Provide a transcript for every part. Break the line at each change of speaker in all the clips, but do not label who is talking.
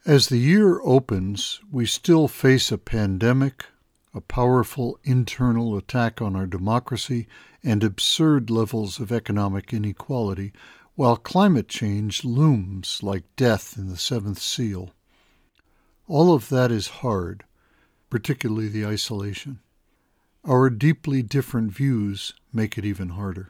As the year opens, we still face a pandemic, a powerful internal attack on our democracy, and absurd levels of economic inequality, while climate change looms like death in the seventh seal. All of that is hard, particularly the isolation. Our deeply different views make it even harder.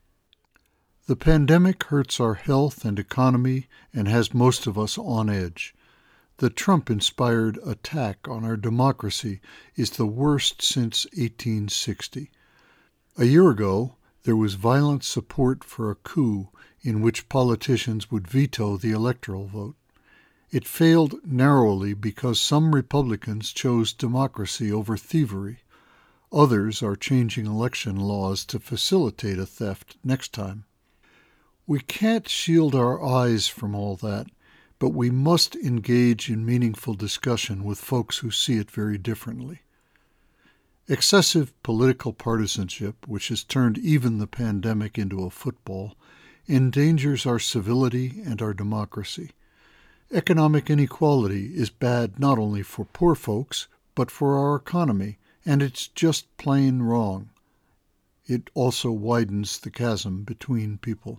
The pandemic hurts our health and economy and has most of us on edge. The Trump-inspired attack on our democracy is the worst since 1860. A year ago, there was violent support for a coup in which politicians would veto the electoral vote. It failed narrowly because some Republicans chose democracy over thievery. Others are changing election laws to facilitate a theft next time. We can't shield our eyes from all that, but we must engage in meaningful discussion with folks who see it very differently. Excessive political partisanship, which has turned even the pandemic into a football, endangers our civility and our democracy. Economic inequality is bad not only for poor folks, but for our economy, and it's just plain wrong. It also widens the chasm between people.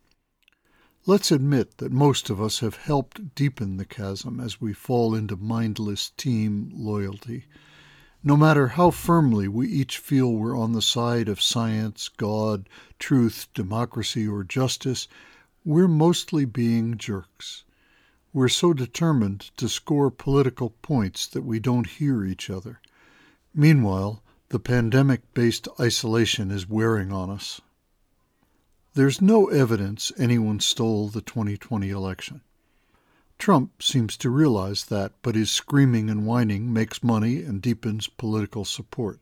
Let's admit that most of us have helped deepen the chasm as we fall into mindless team loyalty. No matter how firmly we each feel we're on the side of science, God, truth, democracy, or justice, we're mostly being jerks. We're so determined to score political points that we don't hear each other. Meanwhile, the pandemic-based isolation is wearing on us. There's no evidence anyone stole the 2020 election. Trump seems to realize that, but his screaming and whining makes money and deepens political support.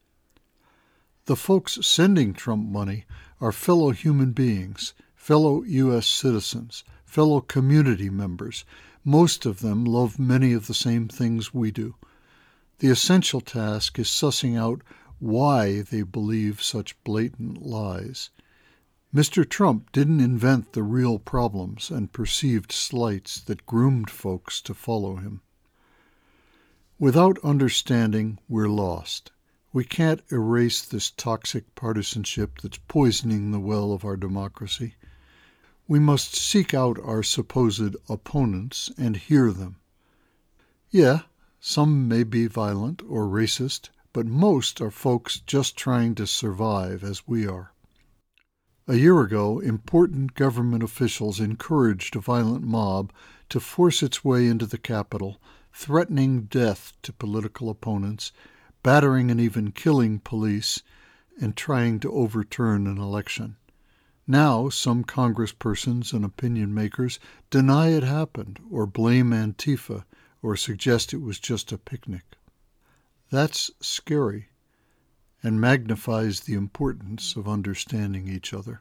The folks sending Trump money are fellow human beings, fellow U.S. citizens, fellow community members. Most of them love many of the same things we do. The essential task is sussing out why they believe such blatant lies. Mr. Trump didn't invent the real problems and perceived slights that groomed folks to follow him. Without understanding, we're lost. We can't erase this toxic partisanship that's poisoning the well of our democracy. We must seek out our supposed opponents and hear them. Yeah, some may be violent or racist, but most are folks just trying to survive as we are. A year ago, important government officials encouraged a violent mob to force its way into the Capitol, threatening death to political opponents, battering and even killing police, and trying to overturn an election. Now, some congresspersons and opinion makers deny it happened, or blame Antifa, or suggest it was just a picnic. That's scary, and magnifies the importance of understanding each other.